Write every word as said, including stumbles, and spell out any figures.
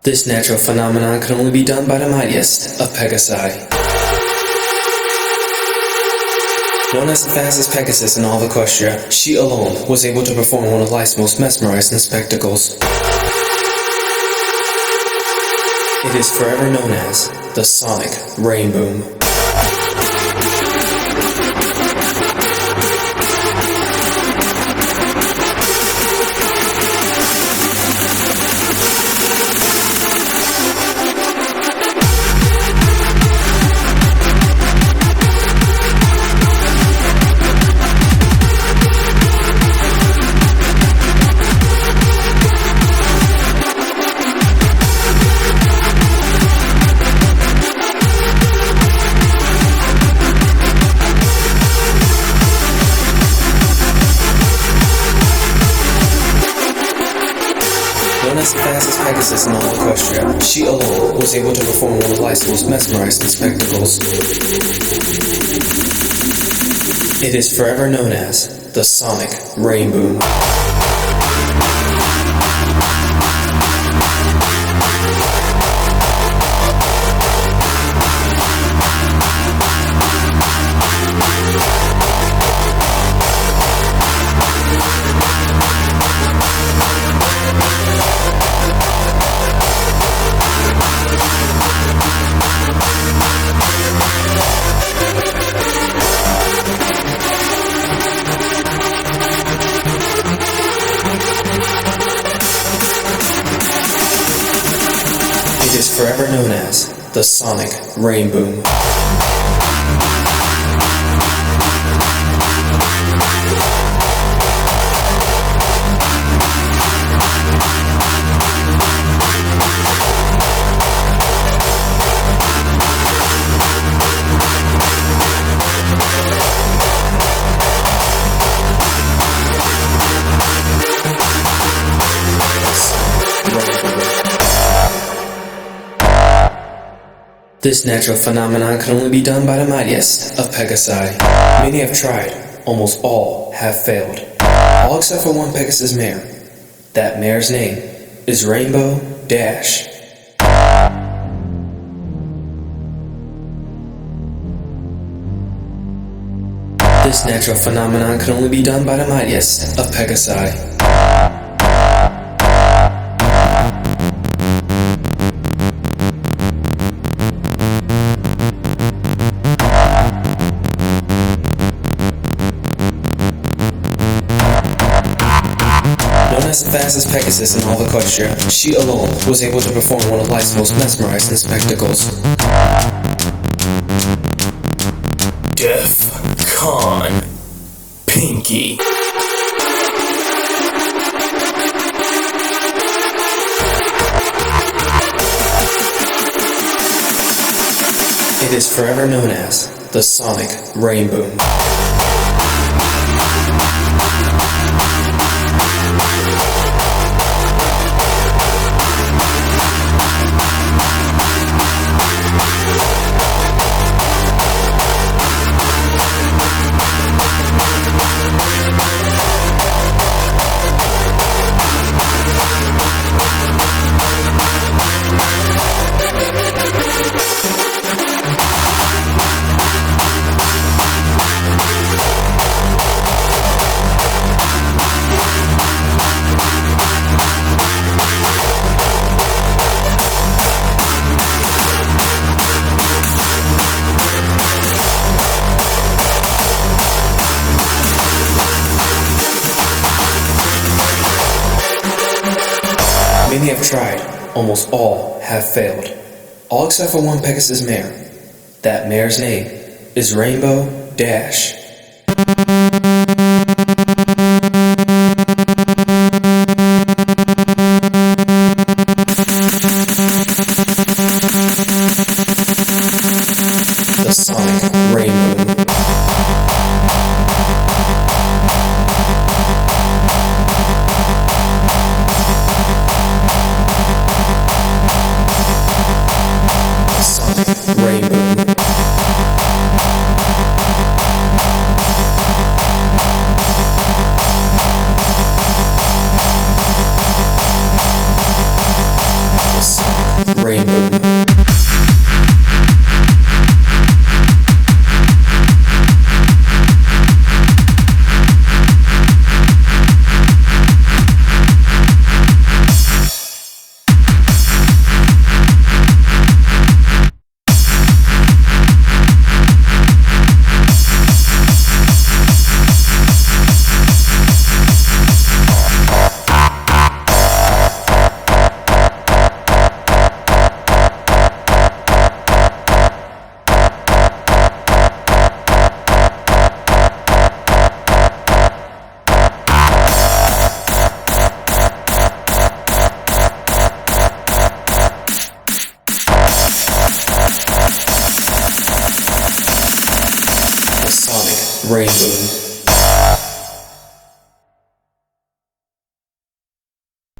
This natural phenomenon can only be done by the mightiest of Pegasi. Known as the fastest Pegasus in all of Equestria, she alone was able to perform one of life's most mesmerizing spectacles. It is forever known as the Sonic Rainboom. Known as the fastest Pegasus in all of Equestria, she alone was able to perform one of life's most mesmerizing spectacles. It is forever known as the Sonic Rainboom. It is forever known as the Sonic Rainboom. This natural phenomenon can only be done by the mightiest of Pegasi. Many have tried, almost all have failed. All except for one Pegasus mare. That mare's name is Rainbow Dash. This natural phenomenon can only be done by the mightiest of Pegasi. Known as the fastest Pegasus in all of Equestria, she alone was able to perform one of life's most mesmerizing spectacles. Defcon Pinky. It is forever known as the Sonic Rainboom. Many have tried, almost all have failed. All except for one Pegasus mare. That mare's name is Rainbow Dash. The Sonic Rainboom. Rainbow. Yes. boom. Sonic Rainboom.